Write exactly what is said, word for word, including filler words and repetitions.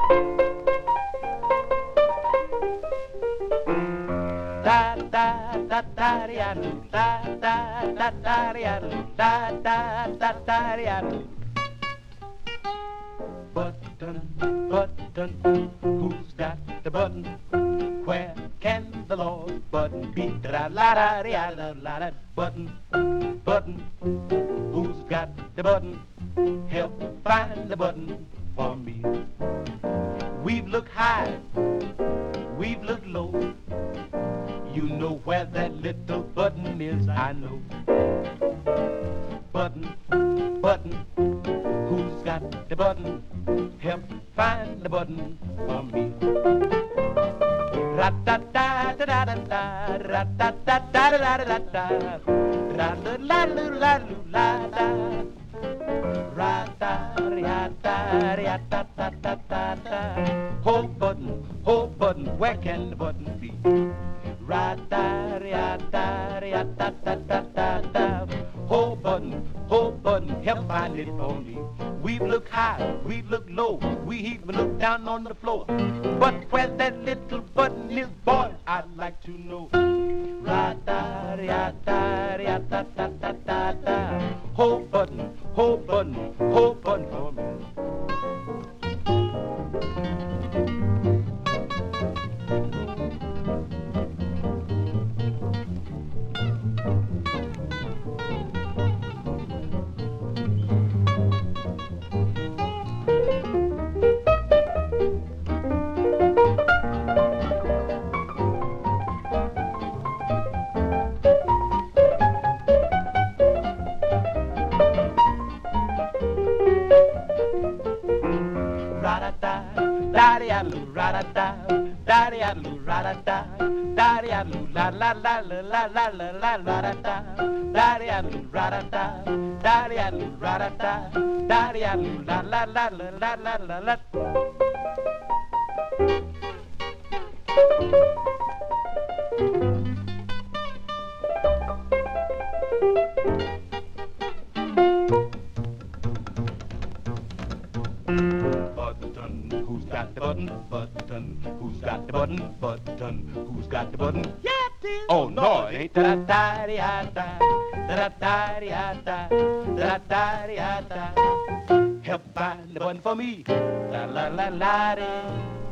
Da da da da da da da da da da da da da da. Button, button, who's got the button? Where can the Lord button be? Da la da da da la da. Button, button, who's got the button? Help find the button for me. We've looked high, we've looked low. You know where that little button is, I know. Button, button, who's got the button? Help find the button for me. Ra-da-da-da-da-da-da, ra-da-da-da-da-da-da, ra-la-la-la-la-la-la-la, ra-da-da-da-da-da-da-da. Oh button, oh button, where can the button be? Ra-da-da-da-da-da-da-da. Oh button, oh button, help find it for me. We've looked high, we've looked low, we even looked down on the floor. But where that little button is, boy, I'd like to know. Ra-da-da-da-da-da-da-da. Oh button, oh button, oh button for me. Ra-da-da, da-di-da-loo, ra-da-da, da-di-da-loo, ra-da-da, da-di-da-loo, la-la-la-la-la-la-la-la, ra-da-da, da-di-da-loo, ra-da-da, da-di-da-loo, ra-da-da, da-di-da-loo, la-la-la-la-la-la-la. Button, who's got the button? Button, who's got the button? Button, who's got the button? Yeah, it is. Oh no, it ain't. Da da da da da da da da da da da da. Help find the button for me. La la la la.